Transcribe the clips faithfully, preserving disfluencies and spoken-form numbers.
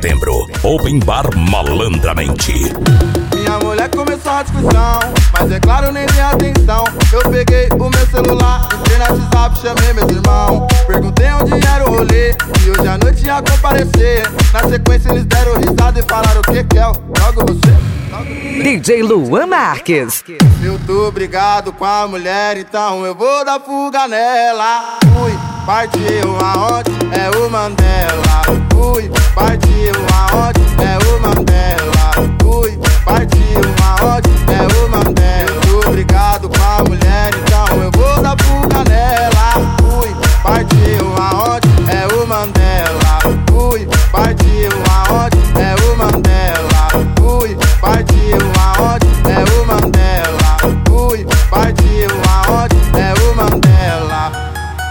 setembro, Open Bar Malandramente. Minha mulher começou a discussão, mas é claro, nem dei atenção. Eu peguei o meu celular, entrei no WhatsApp, chamei meus irmãos. Perguntei onde era o rolê, e hoje à noite ia comparecer. Na sequência eles deram risada e falaram: o que que é? Jogo você? D J Luan Marques. Eu tô brigado com a mulher, então eu vou dar fuga nela. Fui, partiu aonde? É o Mandela. Fui, partiu aonde? É o Mandela. Fui, partiu aonde? É o Mandela. Eu tô brigado com a mulher, então eu vou dar fuga nela. Fui, partiu aonde? É o Mandela. Fui, partiu aonde? É o Mandela. Fui, partiu aonde? É o Mandela. Fui, partiu aonde? É o Mandela.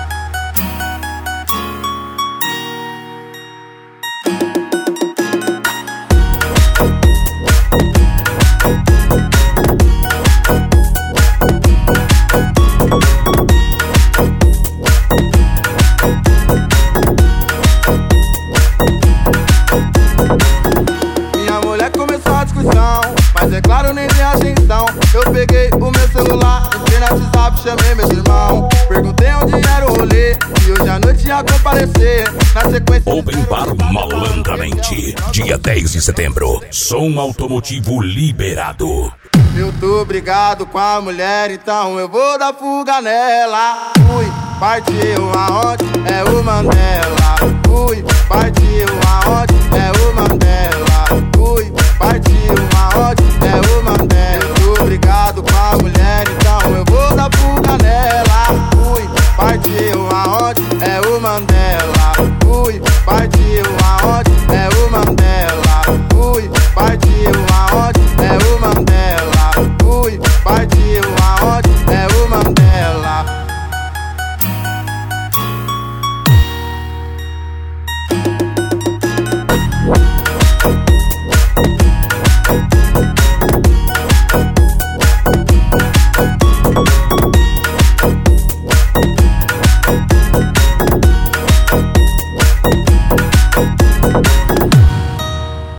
Mas é claro, nem dei atenção. Eu peguei o meu celular, entrei no WhatsApp, chamei meus irmãos. Perguntei onde era o rolê, e hoje à noite ia comparecer. Na sequência Open Bar Malandramente, dia dez de setembro, som automotivo liberado. Eu tô brigado com a mulher, então eu vou dar fuga nela. Fui, partiu aonde? É o Mandela. Fui, partiu aonde? É o Mandela. Fui, partiu aonde? É o Mandela. Eu tô brigado com a mulher, então eu vou dar fuga nela. Fui, partiu aonde? É o Mandela. Fui, partiu aonde? É o Mandela. Fui, partiu aonde? É o Mandela. Fui, partiu